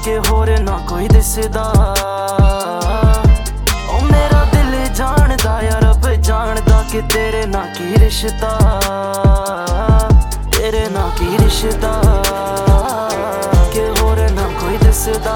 कि होर ना कोई दिसदा। ओ मेरा दिल जानदा या रब जानदा कि तेरे ना की रिश्ता, तेरे ना की रिश्ता, कि होर ना कोई दिसदा।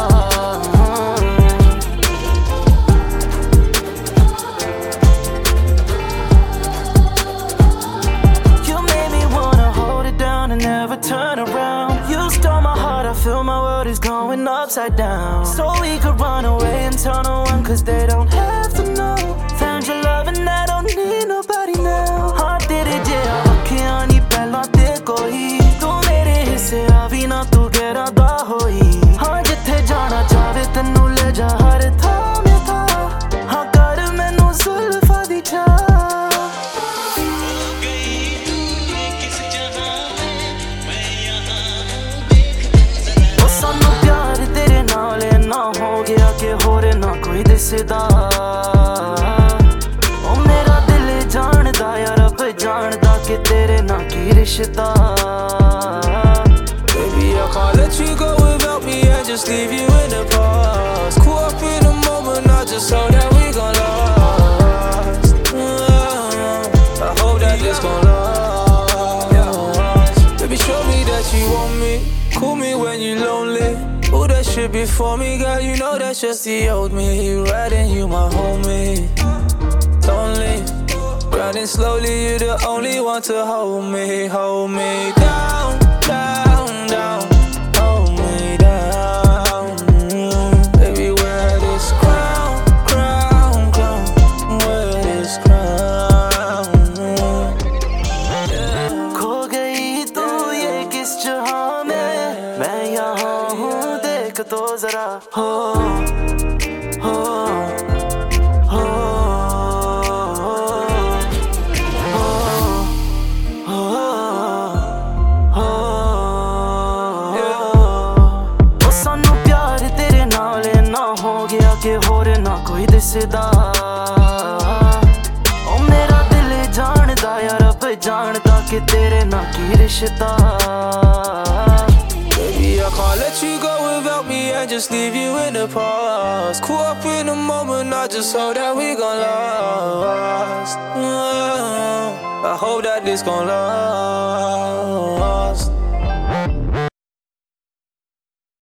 Never turn around. You stole my heart, I feel my world is going upside down. So we could run away and tell no one, cause they don't have to know. Found your love and I don't need nobody now. हाँ तेरे जिहा अखियां नी पहला ते कोई, तू मेरे हिस्से आवी ना तू गैरां दा होई। हाँ जिथे जाना चाहे तैनू ले जा हर थां में था, हाँ कर मैनू जुल्फां दी छां। कि होर ना कोई दिसदा। ओ मेरा दिल जानदा या रब जानदा कि तेरे ना की रिश्ता। Baby, I can't let you go without me and just leave you in the past. Caught up in the moment, I just hope that we gon' last. I hope that this gon' last. Baby, show me that you want me, call me when you're lonely. All that shit before me, girl, you know that's just the old me. Riding, you my homie. Don't leave. Riding slowly, you're the only one to hold me down, down, down. Hold me down. Baby, wear this crown, crown, crown. Wear this crown. खो गई तू ये किस जहां में, मैं यहाँ हूँ देख तो जरा। हो हो हो ओ सानू प्यार तेरे नाल ना हो गया कि होर ना कोई दिसदा। ओ मेरा दिल जानदा या रब जानदा कि तेरे ना की रिश्ता। Baby, I can't let you go without me and just leave you in the past. Caught up in the moment, I just hope that we gon' last. I hope that this gon' last.